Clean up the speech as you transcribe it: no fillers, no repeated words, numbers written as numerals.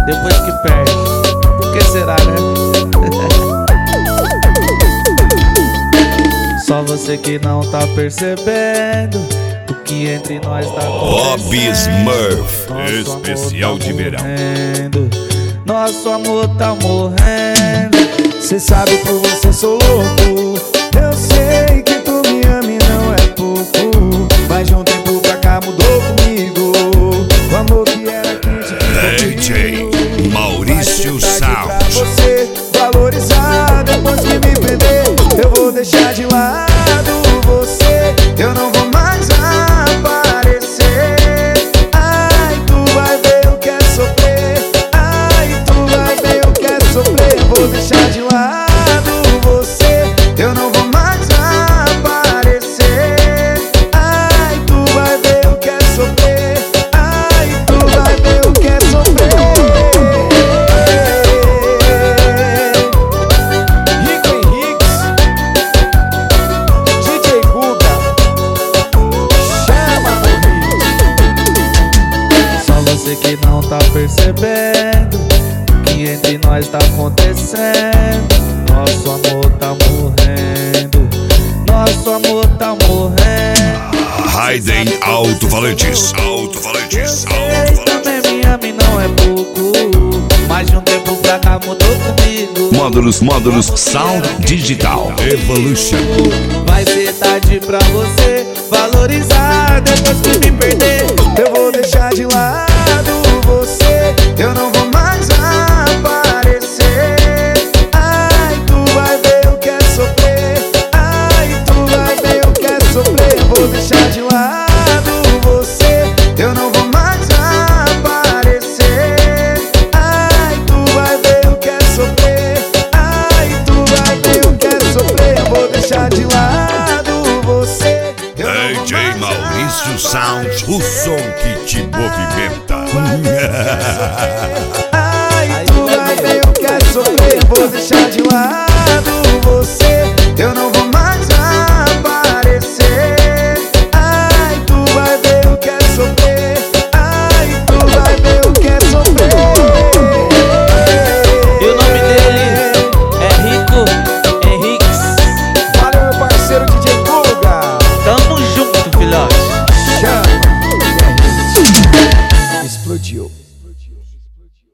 depois que perde. Por que será, né? Só você que não tá percebendo o que entre nós tá acontecendo. Bob Smurf, especial de verão. Nosso amor tá morrendo. Cê sabe por você sou louco. Eu sei que tu me ama e não é pouco. Mas de um tempo pra cá mudou comigo. O amor que era quente DJ Maurício Sound. Pra Sound. você valorizar depois que me perder. Eu vou deixar de lado você. Eu não vou mais aparecer. Ai, tu vai ver o que é sofrer. Ai, tu vai ver o que é sofrer. Eu vou deixar de lado você. Eu não vou mais aparecer. Ai, tu vai ver o que é sofrer. Ai, tu vai ver o que é sofrer. Rico Henriques, DJ Guga, chama Só você que não tá percebendo o que entre nós tá acontecendo. Nosso amor tá morrendo. Nosso amor tá morrendo. Raiden Alto-Falantes. Alto-Falantes. Ele também me ama e não é pouco. Mais de um tempo pra cá mudou comigo. Módulos Sound Digital Evolution. Vai ser tarde pra você valorizar depois que me perder. Eu vou deixar de lado você. Eu não vou mais aparecer. Ai, tu vai ver o que é sofrer. Ai, tu vai ver o que é sofrer. Eu vou deixar de lado você. Eu não vou mais aparecer. Ai, tu vai ver o que é sofrer. Ai, tu vai ver o que é sofrer. Eu vou deixar de lado você. Eu não vou DJ mais Maurício Sound, o som que te movimenta. Ai, tu vai ver o que é sofrer. Eu vou deixar